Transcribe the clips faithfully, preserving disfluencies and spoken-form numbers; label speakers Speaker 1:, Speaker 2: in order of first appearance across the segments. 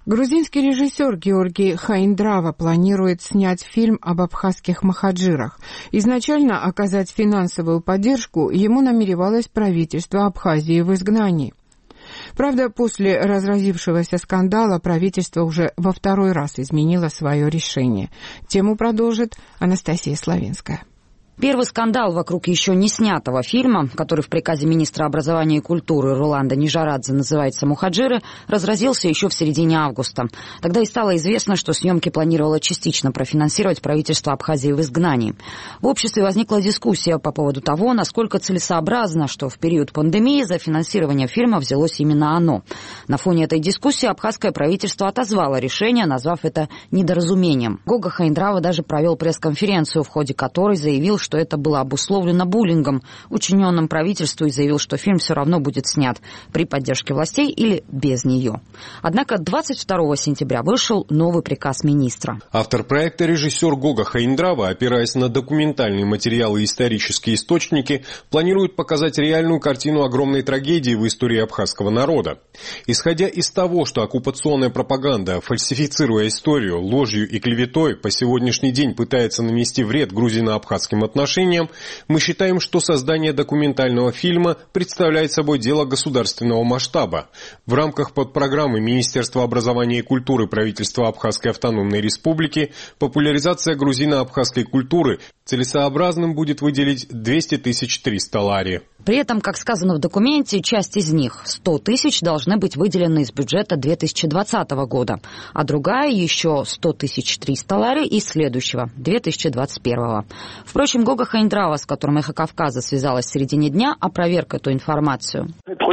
Speaker 1: Грузинский режиссер Георгий Хаиндрава планирует снять фильм об абхазских махаджирах. Изначально оказать финансовую поддержку ему намеревалось правительство Абхазии в изгнании. Правда, после разразившегося скандала правительство уже во второй раз изменило свое решение. Тему продолжит Анастасия Славинская.
Speaker 2: Первый скандал вокруг еще не снятого фильма, который в приказе министра образования и культуры Роланда Нижарадзе называется «Мухаджиры», разразился еще в середине августа. Тогда и стало известно, что съемки планировало частично профинансировать правительство Абхазии в изгнании. В обществе возникла дискуссия по поводу того, насколько целесообразно, что в период пандемии за финансирование фильма взялось именно оно. На фоне этой дискуссии абхазское правительство отозвало решение, назвав это недоразумением. Гога Хаиндрава даже провел пресс-конференцию, в ходе которой заявил, что это было обусловлено буллингом, учиненным правительству, и заявил, что фильм все равно будет снят при поддержке властей или без нее. Однако двадцать второго сентября вышел новый приказ министра.
Speaker 3: Автор проекта, режиссер Гога Хаиндрава, опираясь на документальные материалы и исторические источники, планирует показать реальную картину огромной трагедии в истории абхазского народа. Исходя из того, что оккупационная пропаганда, фальсифицируя историю, ложью и клеветой, по сегодняшний день пытается нанести вред грузино-абхазским отношениям, отношениям, мы считаем, что создание документального фильма представляет собой дело государственного масштаба. В рамках подпрограммы Министерства образования и культуры правительства Абхазской автономной республики «Популяризация грузино-абхазской культуры» целесообразным будет выделить двести тысяч триста лари.
Speaker 2: При этом, как сказано в документе, часть из них, сто тысяч, должны быть выделены из бюджета две тысячи двадцатого года, а другая еще сто тысяч триста лари из следующего, две тысячи двадцать первого. Впрочем, Гога Хаиндрава, с которым «Эхо Кавказа» связалась в середине дня, опроверг эту информацию.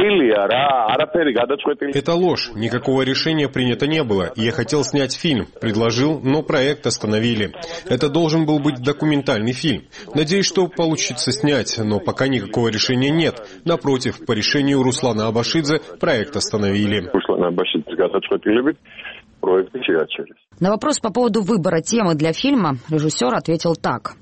Speaker 3: Это ложь. Никакого решения принято не было. Я хотел снять фильм. Предложил, но проект остановили. Это должен был быть документальный фильм. Надеюсь, что получится снять, но пока никакого решения нет. Напротив, по решению Руслана Абашидзе проект остановили.
Speaker 2: На вопрос по поводу выбора темы для фильма режиссер ответил так.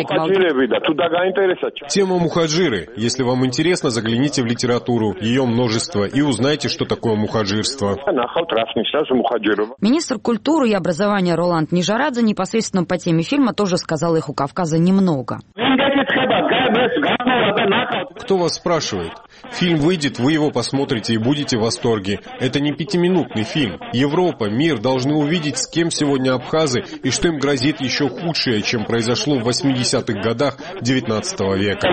Speaker 3: Тема «Мухаджиры». Если вам интересно, загляните в литературу, ее множество, и узнайте, что такое мухаджирство.
Speaker 2: Министр культуры и образования Роланд Нижарадзе непосредственно по теме фильма тоже сказал «Эху Кавказа» немного.
Speaker 3: Кто вас спрашивает? Фильм выйдет, вы его посмотрите и будете в восторге. Это не пятиминутный фильм. Европа, мир должны увидеть, с кем сегодня абхазы и что им грозит еще худшее, чем произошло в восьмидесятых годах девятнадцатого века.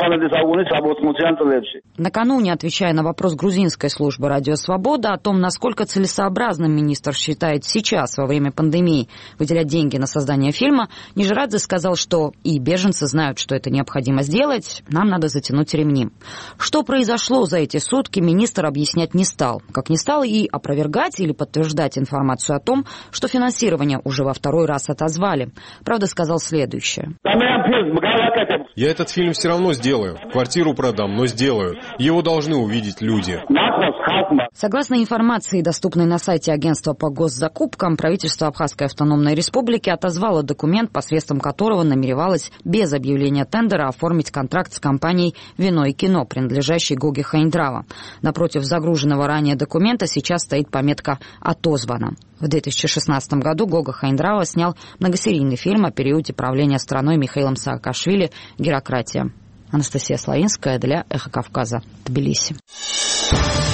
Speaker 2: Накануне, отвечая на вопрос грузинской службы «Радио Свобода» о том, насколько целесообразным министр считает сейчас, во время пандемии, выделять деньги на создание фильма, Нижарадзе сказал, что и беженцы знают, что это необходимо сделать, нам надо затянуть ремни. Что произошло за эти сутки, министр объяснять не стал. Как не стал и опровергать или подтверждать информацию о том, что финансирование уже во второй раз отозвали. Правда, сказал следующее.
Speaker 3: Я этот фильм все равно сделаю. Квартиру продам, но сделаю. Его должны увидеть люди.
Speaker 2: Согласно информации, доступной на сайте агентства по госзакупкам, правительство Абхазской автономной республики отозвало документ, посредством которого намеревалось без объявления тендера оформить контракт с компанией «Вино и кино», принадлежащей Гоге Хаиндрава. Напротив загруженного ранее документа сейчас стоит пометка «Отозвано». В две тысячи шестнадцатом году Гога Хаиндрава снял многосерийный фильм о периоде правления страной Михаилом Саакашвили «Герократия». Анастасия Славинская для «Эхо Кавказа», Тбилиси.